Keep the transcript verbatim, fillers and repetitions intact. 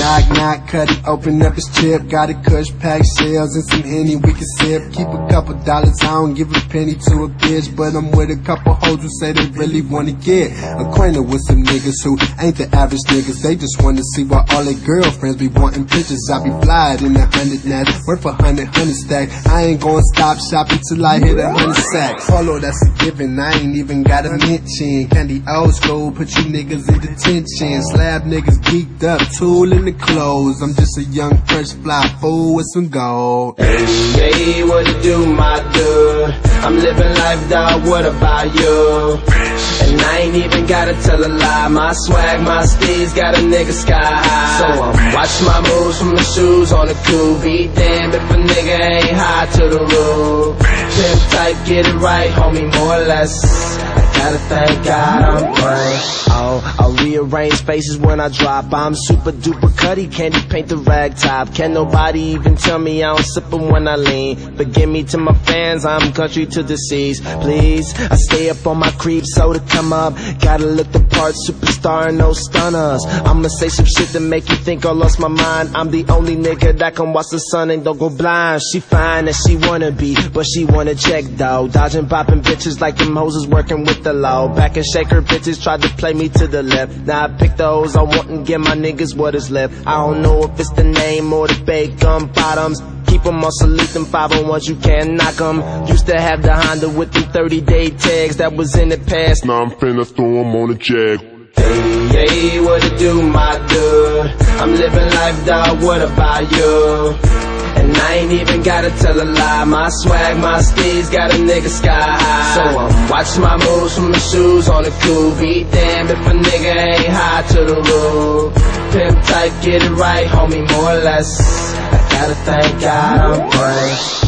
Knock, knock, cut it, open up his chip. Got a kush pack, shells and some Henny we can sip. Keep a couple dollars, I don't give a penny to a bitch, but I'm with a couple hoes who say they really wanna get acquainted with some niggas who ain't the average niggas. They just wanna see why all their girlfriends be wanting pictures. I be flyed in a hundred net, worth a hundred, hundred stack. I ain't gonna stop shopping till I hit a hundred sacks. Polo, that's a given, I ain't even got a mention. Candy old school, put you niggas in detention. Slab niggas geeked up, tool in the clothes. I'm just a young fresh fly fool with some gold. Hey, hey, what it do, my dude? I'm living life, dog, what about you? And I ain't even gotta tell a lie. My swag, my steez got a nigga sky high. So I'm watch my moves from the shoes on the coupe. Be damned if a nigga ain't high to the roof. Pimp tight, get it right, homie, more or less. I gotta thank God I'm blessed. Oh, I'll rearrange faces when I drop. I'm super duper cutty, candy paint the rag top. Can nobody even tell me I don't sip 'em when I lean? Forgive me to my fans, I'm country to the seas. Please, I stay up on my creep, so to come up, gotta look the part, superstar and no stunners. I'ma say some shit to make you think I lost my mind. I'm the only nigga that can watch the sun and don't go blind. She fine as she wanna be, but she wanna check though. Dodging, popping bitches like them hoes is working with the law. Back and shake her bitches, tried to play me to the left. Now I pick those I want and give my niggas what is left. I don't know if it's the name or the bacon bottoms. Keep them all, salute them five oh ones, you can't knock them. Used to have the Honda with the thirty day tags, that was in the past. Now I'm finna throw 'em on a jag. Hey, hey, what it do, my dude? I'm living life, dog, what about you? And I ain't even gotta tell a lie. My swag, my steez got a nigga sky high. So I'm watch my moves from the shoes on the coupe. Be damned if a nigga ain't high to the roof. Pimp tight, get it right, homie, more or less. I gotta thank God I'm blessed.